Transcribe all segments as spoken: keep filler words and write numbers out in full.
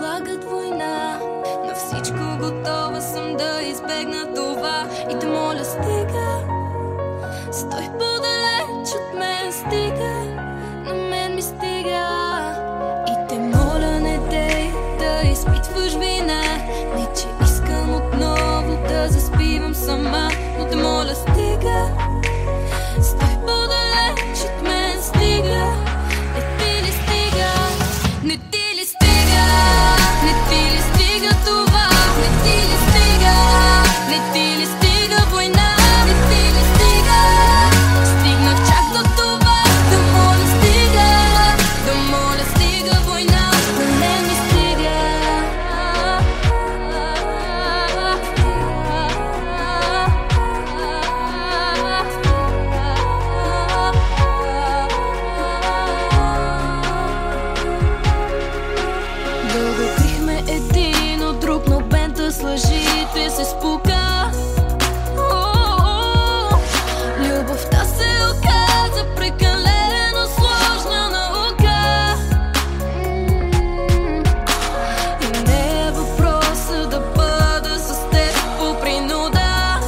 предлагат война. На всичко готова съм да избегна това. И те моля, стига, стой по-далеч от мен, стига, на мен ми стига. И те моля, не дей да изпитваш вина. Не, че искам отново да заспивам сама, но те моля, стига, стой по-далеч от мен, стига. Не ти ли стига? Не ти ли стига? Не ти ли стига това? Не ти ли стига? Не ти ли стига война? Не ти ли стига? Стигнах чак до това, да моля, стига, да моля, стига война, на мен ми стига. Дълго крихме един от друг, но бента с лъжите се спука. О-о-о, любовта се оказа прекалено сложна наука. И не е въпроса да бъда с теб по принуда.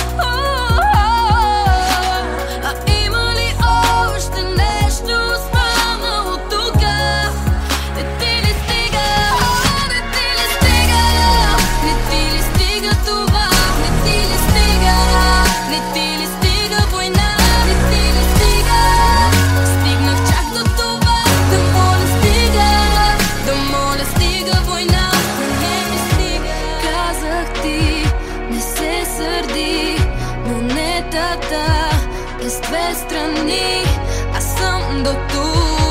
О-о-о, а има ли още нещо останало тука? Не ти ли стига? Не ти ли стига? Не ти ли стига това? Не ти ли стига? Не ти ли стига война? Не ти ли стига? Стигнах чак до това, да моля, стига, да моля, стига война, на мен ми стига. Казах ти, не се сърди, монетата е с две страни, аз съм до тук.